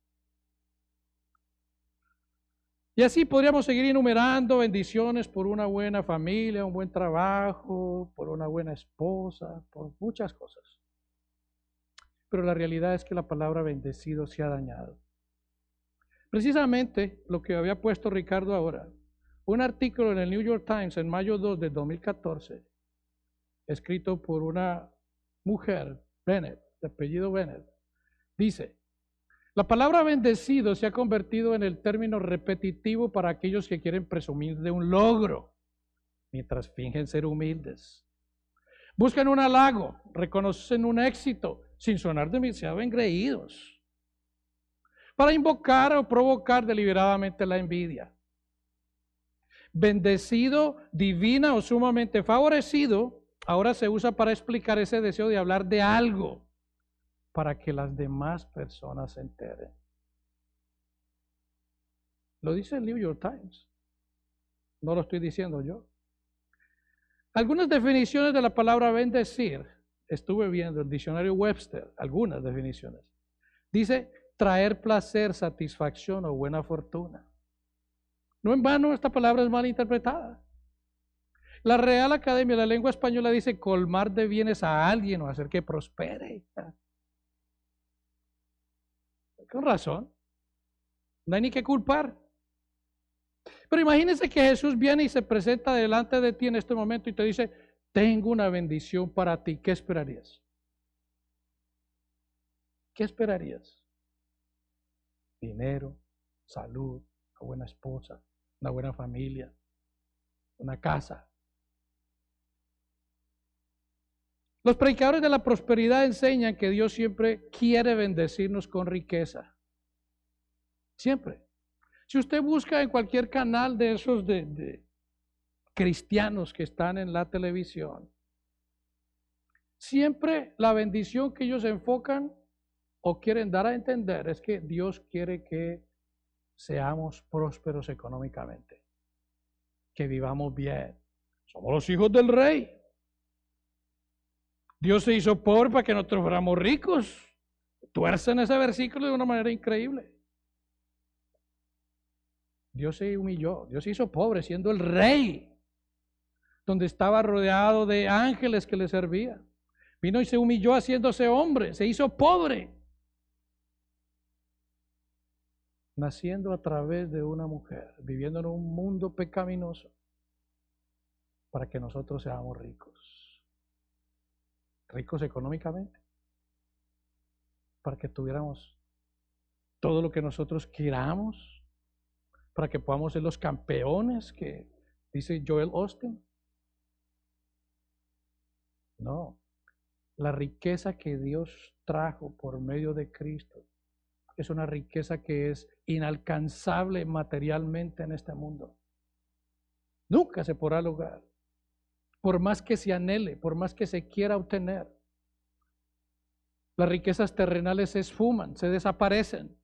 Y así podríamos seguir enumerando bendiciones por una buena familia, un buen trabajo, por una buena esposa, por muchas cosas. Pero la realidad es que la palabra bendecido se ha dañado. Precisamente lo que había puesto Ricardo ahora, un artículo en el New York Times en mayo 2 de 2014, escrito por una mujer, Bennett, de apellido Bennett, dice, la palabra bendecido se ha convertido en el término repetitivo para aquellos que quieren presumir de un logro, mientras fingen ser humildes. Buscan un halago, reconocen un éxito, sin sonar demasiado engreídos, para invocar o provocar deliberadamente la envidia. Bendecido, divina o sumamente favorecido, ahora se usa para explicar ese deseo de hablar de algo, para que las demás personas se enteren. Lo dice el New York Times, no lo estoy diciendo yo. Algunas definiciones de la palabra bendecir, estuve viendo el diccionario Webster, algunas definiciones. Dice traer placer, satisfacción o buena fortuna. No en vano esta palabra es mal interpretada. La Real Academia de la Lengua Española dice colmar de bienes a alguien o hacer que prospere. Con razón. No hay ni que culpar. Pero imagínense que Jesús viene y se presenta delante de ti en este momento y te dice, tengo una bendición para ti. ¿Qué esperarías? ¿Qué esperarías? Dinero, salud, una buena esposa, una buena familia, una casa. Los predicadores de la prosperidad enseñan que Dios siempre quiere bendecirnos con riqueza. Siempre. Si usted busca en cualquier canal de esos de cristianos que están en la televisión, siempre la bendición que ellos enfocan o quieren dar a entender es que Dios quiere que seamos prósperos económicamente, que vivamos bien. Somos los hijos del rey. Dios se hizo pobre para que nosotros fuéramos ricos. Tuercen ese versículo de una manera increíble. Dios se humilló, Dios se hizo pobre siendo el rey, donde estaba rodeado de ángeles que le servían. Vino y se humilló haciéndose hombre, se hizo pobre, naciendo a través de una mujer, viviendo en un mundo pecaminoso, para que nosotros seamos ricos, ricos económicamente, para que tuviéramos todo lo que nosotros queramos, para que podamos ser los campeones que dice Joel Osteen. No, la riqueza que Dios trajo por medio de Cristo es una riqueza que es inalcanzable materialmente en este mundo. Nunca se podrá lograr, por más que se anhele, por más que se quiera obtener. Las riquezas terrenales se esfuman, se desaparecen.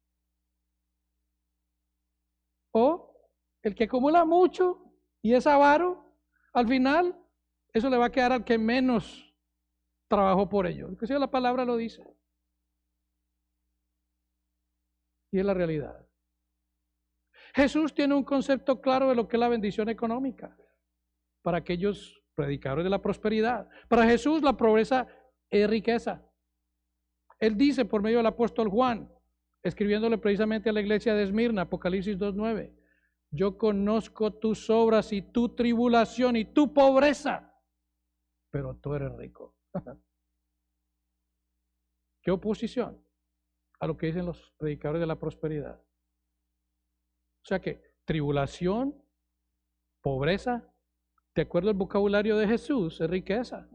O el que acumula mucho y es avaro, al final eso le va a quedar al que menos trabajó por ello. Inclusive la palabra lo dice. Y es la realidad. Jesús tiene un concepto claro de lo que es la bendición económica para aquellos predicadores de la prosperidad. Para Jesús la pobreza es riqueza. Él dice por medio del apóstol Juan, escribiéndole precisamente a la iglesia de Esmirna, Apocalipsis 2:9, yo conozco tus obras y tu tribulación y tu pobreza, pero tú eres rico. ¿Qué oposición a lo que dicen los predicadores de la prosperidad? O sea que tribulación, pobreza, de acuerdo al vocabulario de Jesús, es riqueza.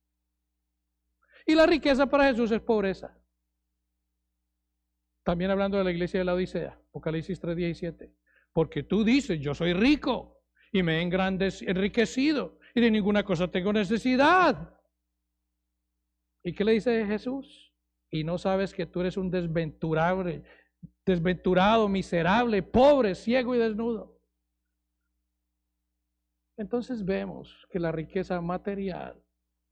Y la riqueza para Jesús es pobreza. También hablando de la iglesia de la Odisea, Apocalipsis 3:17. Porque tú dices, yo soy rico y me he enriquecido y de ninguna cosa tengo necesidad. ¿Y qué le dice Jesús? Y no sabes que tú eres un desventurado, miserable, pobre, ciego y desnudo. Entonces vemos que la riqueza material,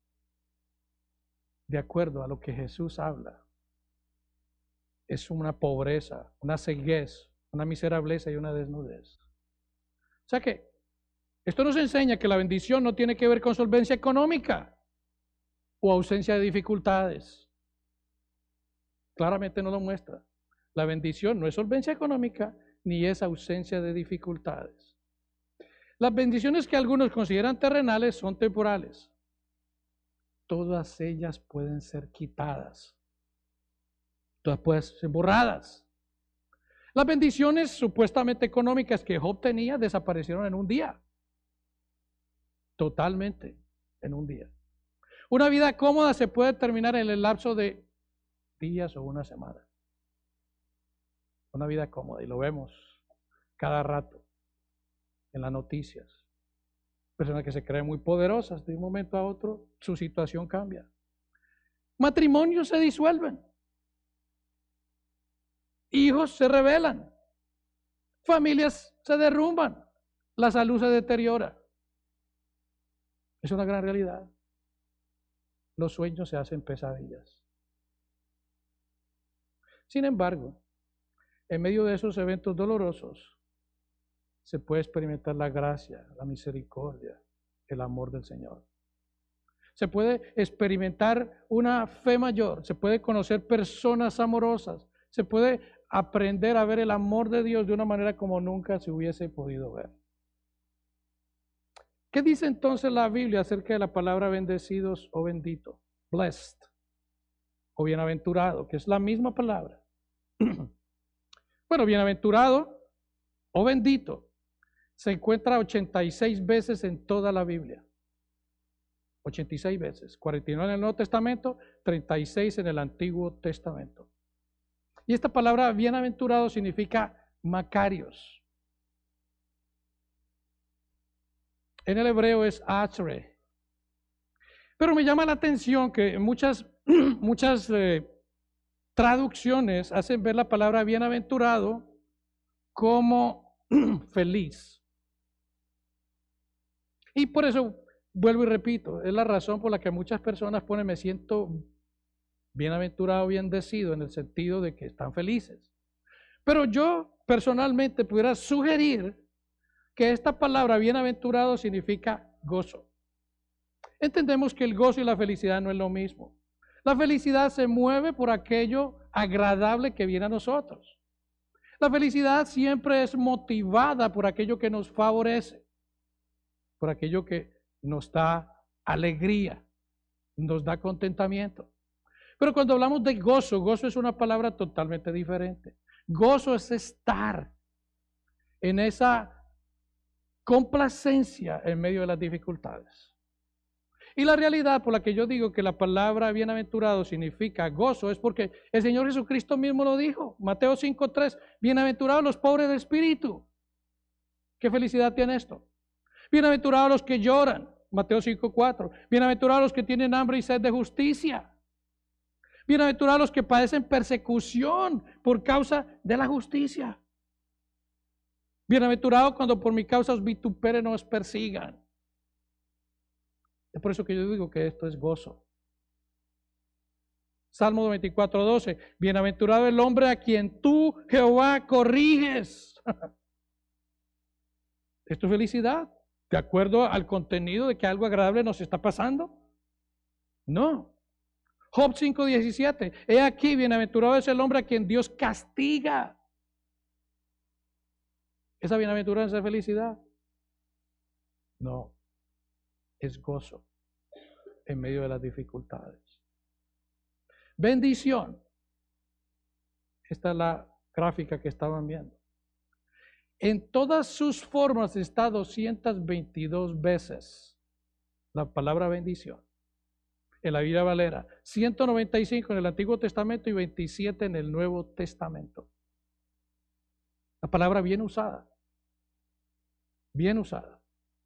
de acuerdo a lo que Jesús habla, es una pobreza, una ceguez, una miserableza y una desnudez. O sea que esto nos enseña que la bendición no tiene que ver con solvencia económica o ausencia de dificultades. Claramente no lo muestra. La bendición no es solvencia económica ni es ausencia de dificultades. Las bendiciones que algunos consideran terrenales son temporales. Todas ellas pueden ser quitadas. Todas pueden ser borradas. Las bendiciones supuestamente económicas que Job tenía desaparecieron en un día. Totalmente en un día. Una vida cómoda se puede terminar en el lapso de días o una semana. Una vida cómoda, y lo vemos cada rato en las noticias. Personas que se creen muy poderosas, de un momento a otro su situación cambia. Matrimonios se disuelven. Hijos se rebelan. Familias se derrumban. La salud se deteriora. Es una gran realidad. Los sueños se hacen pesadillas. Sin embargo, en medio de esos eventos dolorosos, se puede experimentar la gracia, la misericordia, el amor del Señor. Se puede experimentar una fe mayor, se puede conocer personas amorosas, se puede aprender a ver el amor de Dios de una manera como nunca se hubiese podido ver. ¿Qué dice entonces la Biblia acerca de la palabra bendecidos o bendito? Blessed o bienaventurado, que es la misma palabra. Bueno, bienaventurado o bendito se encuentra 86 veces en toda la Biblia. 86 veces. 49 en el Nuevo Testamento, 36 en el Antiguo Testamento. Y esta palabra bienaventurado significa Macarios. En el hebreo es Ashre. Pero me llama la atención que muchas traducciones hacen ver la palabra bienaventurado como feliz. Y por eso, vuelvo y repito, es la razón por la que muchas personas ponen me siento bienaventurado, bendecido, en el sentido de que están felices. Pero yo personalmente pudiera sugerir que esta palabra bienaventurado significa gozo. Entendemos que el gozo y la felicidad no es lo mismo. La felicidad se mueve por aquello agradable que viene a nosotros. La felicidad siempre es motivada por aquello que nos favorece, por aquello que nos da alegría, nos da contentamiento. Pero cuando hablamos de gozo, gozo es una palabra totalmente diferente. Gozo es estar en esa complacencia en medio de las dificultades. Y la realidad por la que yo digo que la palabra bienaventurado significa gozo es porque el Señor Jesucristo mismo lo dijo. Mateo 5:3, bienaventurados los pobres de espíritu. ¿Qué felicidad tiene esto? Bienaventurados los que lloran. Mateo 5:4. Bienaventurados los que tienen hambre y sed de justicia. Bienaventurados los que padecen persecución por causa de la justicia. Bienaventurados cuando por mi causa os vituperen o os persigan. Es por eso que yo digo que esto es gozo. Salmo 24:12. Bienaventurado el hombre a quien tú, Jehová, corriges. ¿Es tu felicidad? ¿De acuerdo al contenido de que algo agradable nos está pasando? No. Job 5:17. He aquí, bienaventurado es el hombre a quien Dios castiga. ¿Esa bienaventuranza es felicidad? No, es gozo en medio de las dificultades. Bendición. Esta es la gráfica que estaban viendo. En todas sus formas está 222 veces la palabra bendición. En la Biblia Valera, 195 en el Antiguo Testamento y 27 en el Nuevo Testamento. La palabra bien usada. Bien usada.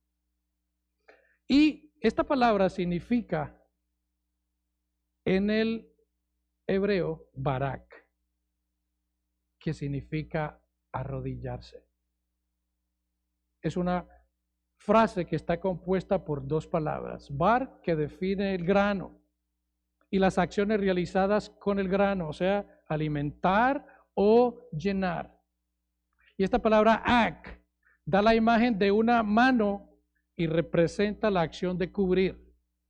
Y esta palabra significa en el hebreo barak, que significa arrodillarse. Es una frase que está compuesta por dos palabras. Bar, que define el grano, y las acciones realizadas con el grano, o sea, alimentar o llenar. Y esta palabra ak da la imagen de una mano y representa la acción de cubrir.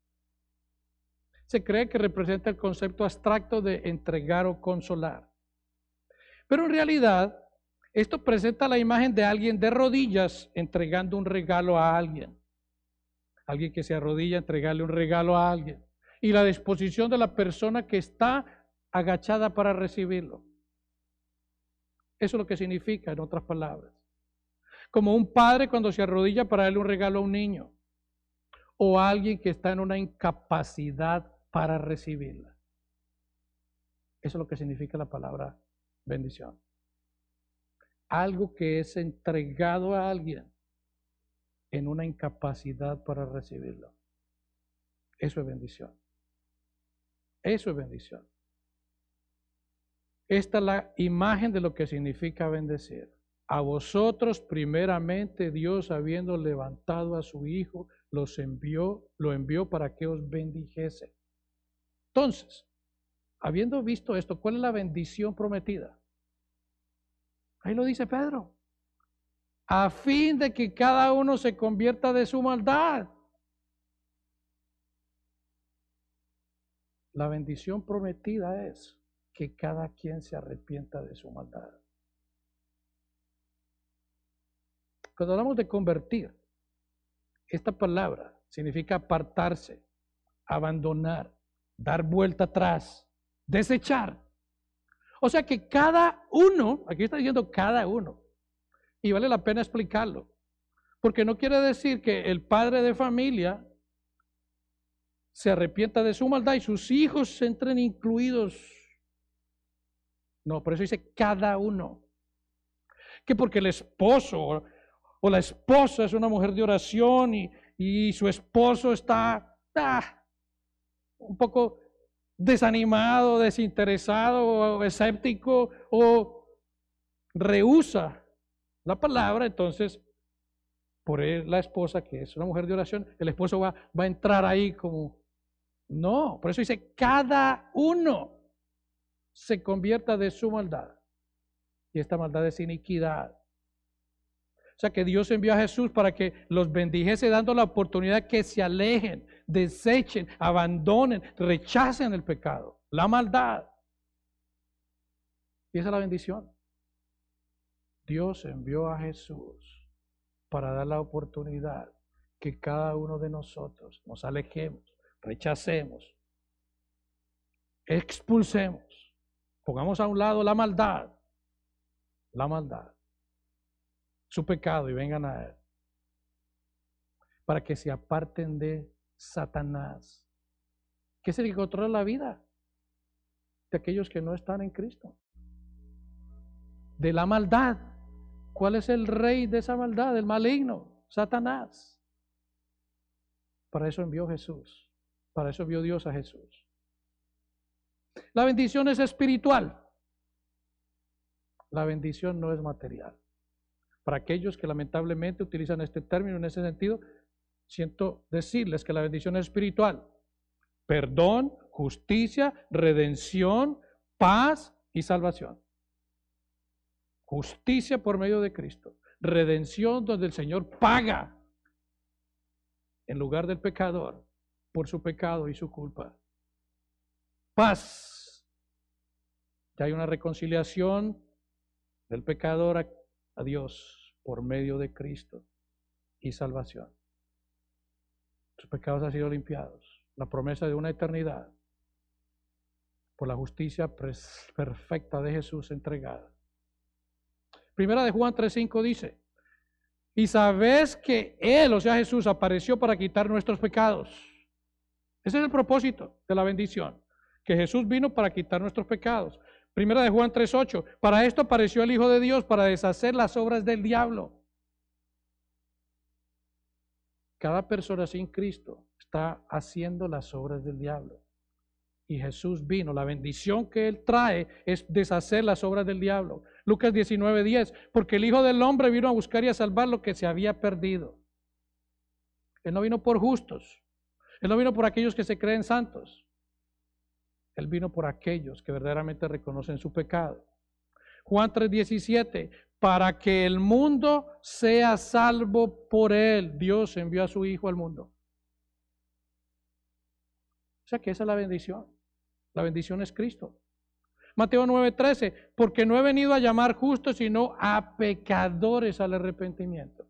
Se cree que representa el concepto abstracto de entregar o consolar. Pero en realidad, esto presenta la imagen de alguien de rodillas entregando un regalo a alguien. Alguien que se arrodilla a entregarle un regalo a alguien. Y la disposición de la persona que está agachada para recibirlo. Eso es lo que significa, en otras palabras. Como un padre cuando se arrodilla para darle un regalo a un niño. O a alguien que está en una incapacidad para recibirla. Eso es lo que significa la palabra bendición. Algo que es entregado a alguien en una incapacidad para recibirlo. Eso es bendición. Eso es bendición. Esta es la imagen de lo que significa bendecir. A vosotros primeramente Dios, habiendo levantado a su Hijo, lo envió para que os bendijese. Entonces, habiendo visto esto, ¿cuál es la bendición prometida? Ahí lo dice Pedro. A fin de que cada uno se convierta de su maldad. La bendición prometida es que cada quien se arrepienta de su maldad. Cuando hablamos de convertir, esta palabra significa apartarse, abandonar, dar vuelta atrás, desechar. O sea que cada uno, aquí está diciendo cada uno, y vale la pena explicarlo, porque no quiere decir que el padre de familia se arrepienta de su maldad y sus hijos se entren incluidos. No, por eso dice cada uno. Que porque el esposo o la esposa es una mujer de oración y su esposo está un poco desanimado, desinteresado o escéptico o rehúsa la palabra, entonces por la esposa que es una mujer de oración, el esposo va a entrar ahí como, no, por eso dice cada uno se convierta de su maldad. Y esta maldad es iniquidad. O sea que Dios envió a Jesús para que los bendijese, dando la oportunidad que se alejen, desechen, abandonen, rechacen el pecado, la maldad. Y esa es la bendición. Dios envió a Jesús para dar la oportunidad que cada uno de nosotros nos alejemos, rechacemos, expulsemos, pongamos a un lado la maldad, su pecado y vengan a Él, para que se aparten de Satanás, que es el que controla la vida de aquellos que no están en Cristo, de la maldad. ¿Cuál es el rey de esa maldad? El maligno, Satanás. Para eso envió Jesús, para eso envió Dios a Jesús. La bendición es espiritual. La bendición no es material. Para aquellos que lamentablemente utilizan este término en ese sentido, siento decirles que la bendición es espiritual. Perdón, justicia, redención, paz y salvación. Justicia por medio de Cristo. Redención donde el Señor paga en lugar del pecador por su pecado y su culpa. Paz. Ya hay una reconciliación del pecador a Dios por medio de Cristo y salvación. Tus pecados han sido limpiados. La promesa de una eternidad por la justicia perfecta de Jesús entregada. Primera de Juan 3:5 dice, y sabes que Él, o sea Jesús, apareció para quitar nuestros pecados. Ese es el propósito de la bendición, que Jesús vino para quitar nuestros pecados. Primera de Juan 3:8, para esto apareció el Hijo de Dios, para deshacer las obras del diablo. Cada persona sin Cristo está haciendo las obras del diablo. Y Jesús vino, la bendición que Él trae es deshacer las obras del diablo. Lucas 19:10, porque el Hijo del Hombre vino a buscar y a salvar lo que se había perdido. Él no vino por justos, Él no vino por aquellos que se creen santos. Él vino por aquellos que verdaderamente reconocen su pecado. Juan 3:17, para que el mundo sea salvo por Él, Dios envió a su Hijo al mundo. O sea que esa es la bendición. La bendición es Cristo. Mateo 9:13, porque no he venido a llamar justos, sino a pecadores al arrepentimiento.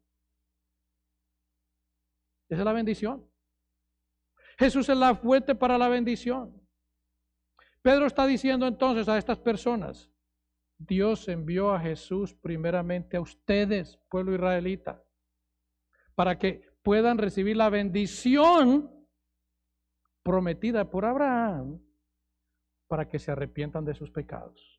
Esa es la bendición. Jesús es la fuente para la bendición. Pedro está diciendo entonces a estas personas, Dios envió a Jesús primeramente a ustedes, pueblo israelita, para que puedan recibir la bendición prometida por Abraham, para que se arrepientan de sus pecados.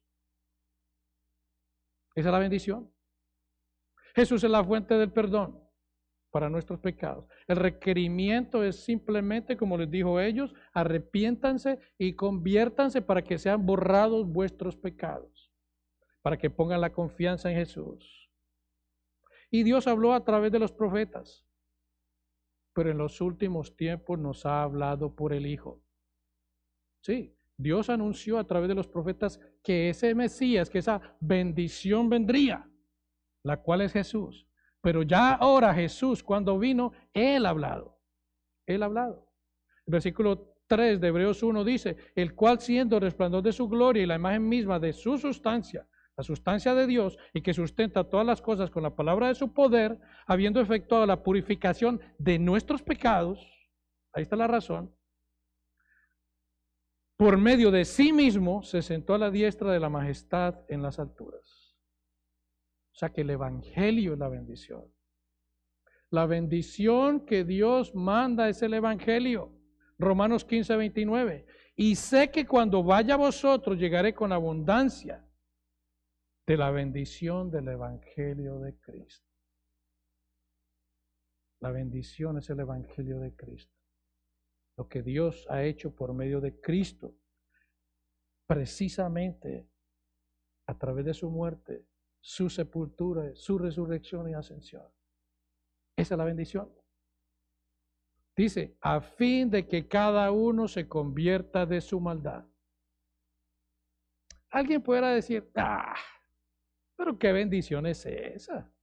Esa es la bendición. Jesús es la fuente del perdón para nuestros pecados. El requerimiento es simplemente, como les dijo ellos, arrepiéntanse y conviértanse para que sean borrados vuestros pecados, para que pongan la confianza en Jesús. Y Dios habló a través de los profetas, pero en los últimos tiempos nos ha hablado por el Hijo. Sí, Dios anunció a través de los profetas que ese Mesías, que esa bendición vendría, la cual es Jesús. Pero ya ahora Jesús, cuando vino, Él ha hablado. Él ha hablado. El versículo 3 de Hebreos 1 dice, el cual siendo el resplandor de su gloria y la imagen misma de su sustancia, la sustancia de Dios, y que sustenta todas las cosas con la palabra de su poder, habiendo efectuado la purificación de nuestros pecados, ahí está la razón, por medio de sí mismo se sentó a la diestra de la majestad en las alturas. O sea que el evangelio es la bendición. La bendición que Dios manda es el evangelio. Romanos 15:29. Y sé que cuando vaya a vosotros llegaré con abundancia de la bendición del evangelio de Cristo. La bendición es el evangelio de Cristo. Lo que Dios ha hecho por medio de Cristo, precisamente a través de su muerte, su sepultura, su resurrección y ascensión. Esa es la bendición. Dice, a fin de que cada uno se convierta de su maldad. Alguien pudiera decir, pero qué bendición es esa.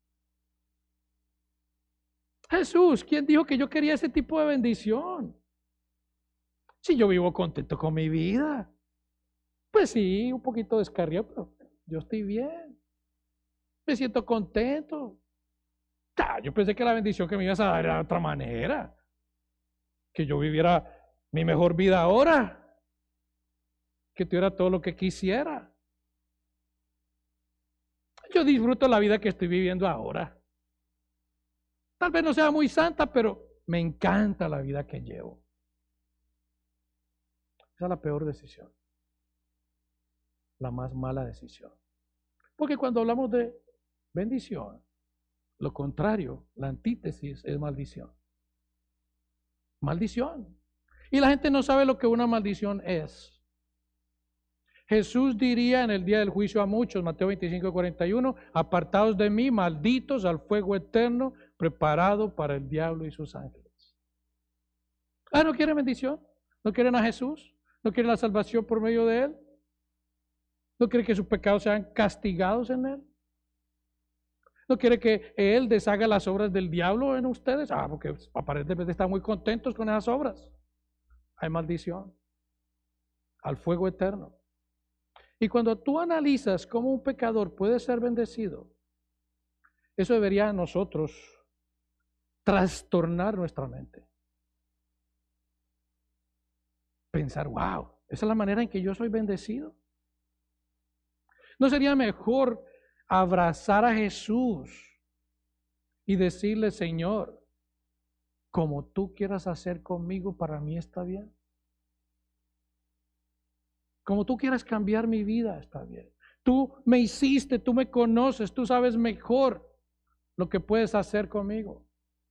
Jesús, ¿quién dijo que yo quería ese tipo de bendición? Si yo vivo contento con mi vida. Pues sí, un poquito descarriado, pero yo estoy bien. Me siento contento. Yo pensé que la bendición que me ibas a dar era de otra manera. Que yo viviera mi mejor vida ahora. Que tuviera todo lo que quisiera. Yo disfruto la vida que estoy viviendo ahora. Tal vez no sea muy santa, pero me encanta la vida que llevo. Esa es la peor decisión. La más mala decisión. Porque cuando hablamos de bendición, lo contrario, la antítesis es maldición. Maldición. Y la gente no sabe lo que una maldición es. Jesús diría en el día del juicio a muchos, Mateo 25:41, apartados de mí, malditos al fuego eterno, preparado para el diablo y sus ángeles. ¿No quieren bendición? ¿No quieren a Jesús? ¿No quieren la salvación por medio de Él? ¿No quieren que sus pecados sean castigados en Él? ¿No quiere que Él deshaga las obras del diablo en ustedes? Porque aparentemente están muy contentos con esas obras. Hay maldición al fuego eterno. Y cuando tú analizas cómo un pecador puede ser bendecido, Eso debería a nosotros trastornar nuestra mente. Pensar, wow, esa es la manera en que yo soy bendecido. ¿No sería mejor abrazar a Jesús y decirle, Señor, como tú quieras hacer conmigo, para mí está bien? Como tú quieras cambiar mi vida, está bien. Tú me hiciste, tú me conoces, tú sabes mejor lo que puedes hacer conmigo.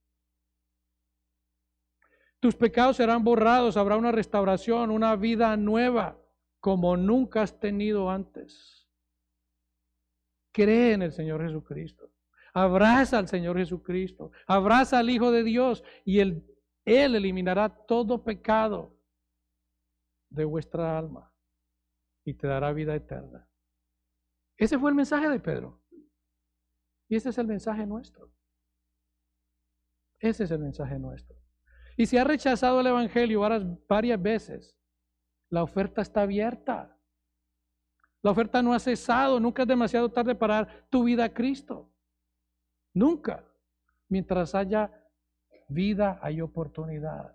Tus pecados serán borrados, habrá una restauración, una vida nueva, como nunca has tenido antes. Cree en el Señor Jesucristo. Abraza al Señor Jesucristo. Abraza al Hijo de Dios y Él eliminará todo pecado de vuestra alma y te dará vida eterna. Ese fue el mensaje de Pedro. Y ese es el mensaje nuestro. Ese es el mensaje nuestro. Y si has rechazado el Evangelio varias veces, la oferta está abierta. La oferta no ha cesado. Nunca es demasiado tarde para dar tu vida a Cristo. Nunca. Mientras haya vida, hay oportunidad.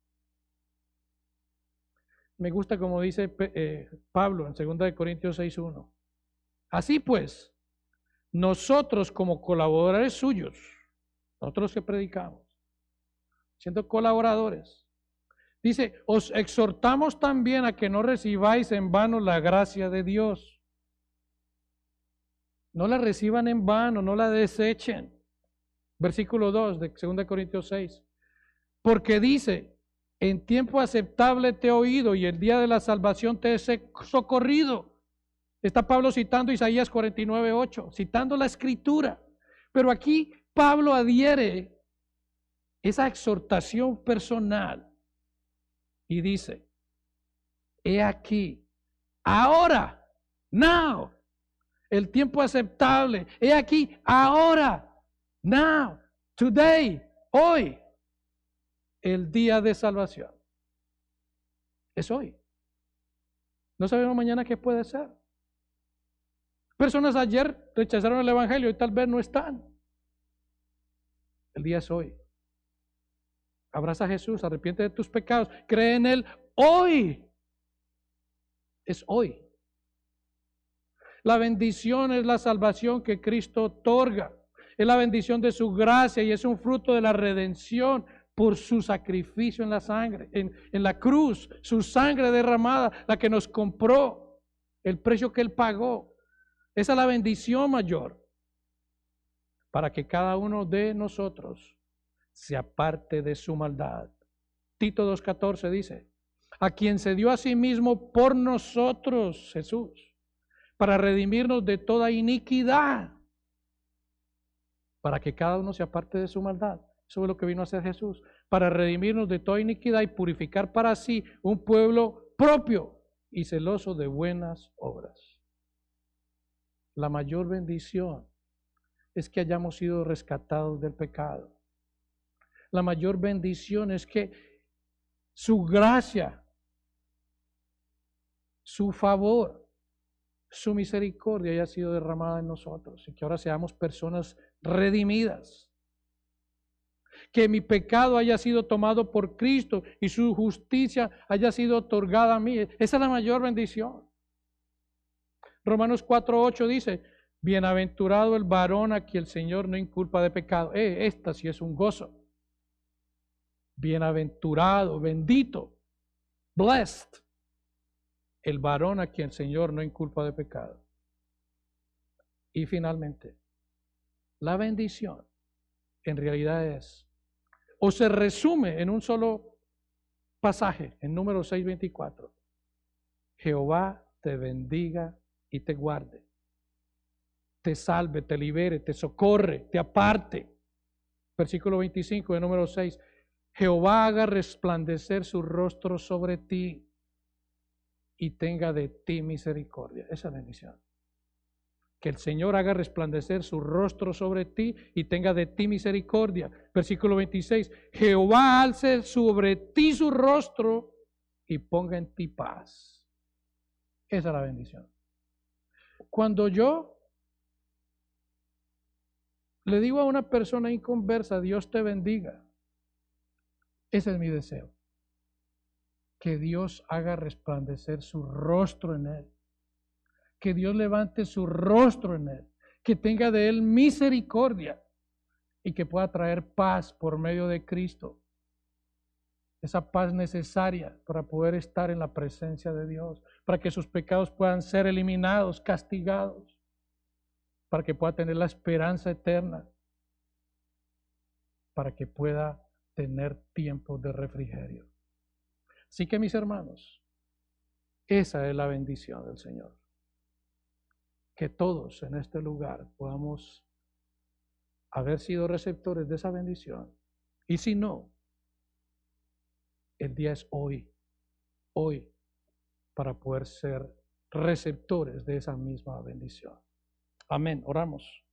Me gusta como dice Pablo en 2 Corintios 6:1. Así pues, nosotros como colaboradores suyos, nosotros que predicamos, siendo colaboradores, dice, os exhortamos también a que no recibáis en vano la gracia de Dios. No la reciban en vano, no la desechen. Versículo 2 de 2 Corintios 6. Porque dice, en tiempo aceptable te he oído y el día de la salvación te he socorrido. Está Pablo citando Isaías 49:8, citando la escritura. Pero aquí Pablo adhiere esa exhortación personal y dice, he aquí, ahora, now, el tiempo aceptable, he aquí, ahora, now, today, hoy, el día de salvación. Es hoy. No sabemos mañana qué puede ser. Personas ayer rechazaron el Evangelio y tal vez no están. El día es hoy. Abraza a Jesús, arrepiente de tus pecados, cree en Él hoy. Es hoy. La bendición es la salvación que Cristo otorga. Es la bendición de su gracia y es un fruto de la redención por su sacrificio en la sangre, en la cruz, su sangre derramada, la que nos compró, el precio que Él pagó. Esa es la bendición mayor para que cada uno de nosotros se aparte de su maldad. Tito 2:14 dice, a quien se dio a sí mismo por nosotros, Jesús, para redimirnos de toda iniquidad, para que cada uno se aparte de su maldad. Eso es lo que vino a hacer Jesús, para redimirnos de toda iniquidad y purificar para sí un pueblo propio y celoso de buenas obras. La mayor bendición es que hayamos sido rescatados del pecado. La mayor bendición es que su gracia, su favor, su misericordia haya sido derramada en nosotros y que ahora seamos personas redimidas. Que mi pecado haya sido tomado por Cristo y su justicia haya sido otorgada a mí. Esa es la mayor bendición. Romanos 4:8 dice, bienaventurado el varón a quien el Señor no inculpa de pecado. Esta sí es un gozo. Bienaventurado, bendito, blessed, el varón a quien el Señor no inculpa de pecado. Y finalmente, la bendición en realidad es, o se resume en un solo pasaje, en Números 6:24. Jehová te bendiga y te guarde, te salve, te libere, te socorre, te aparte. Versículo 25 de Números 6. Jehová haga resplandecer su rostro sobre ti y tenga de ti misericordia. Esa bendición. Que el Señor haga resplandecer su rostro sobre ti y tenga de ti misericordia. Versículo 26. Jehová alce sobre ti su rostro y ponga en ti paz. Esa es la bendición. Cuando yo Le digo a una persona inconversa, Dios te bendiga. Ese es mi deseo. Que Dios haga resplandecer su rostro en él. Que Dios levante su rostro en él. Que tenga de él misericordia y que pueda traer paz por medio de Cristo. Esa paz necesaria para poder estar en la presencia de Dios, para que sus pecados puedan ser eliminados, castigados, para que pueda tener la esperanza eterna, para que pueda tener tiempos de refrigerio. Así que, mis hermanos, esa es la bendición del Señor. Que todos en este lugar podamos haber sido receptores de esa bendición. Y si no, el día es hoy, para poder ser receptores de esa misma bendición. Amén. Oramos.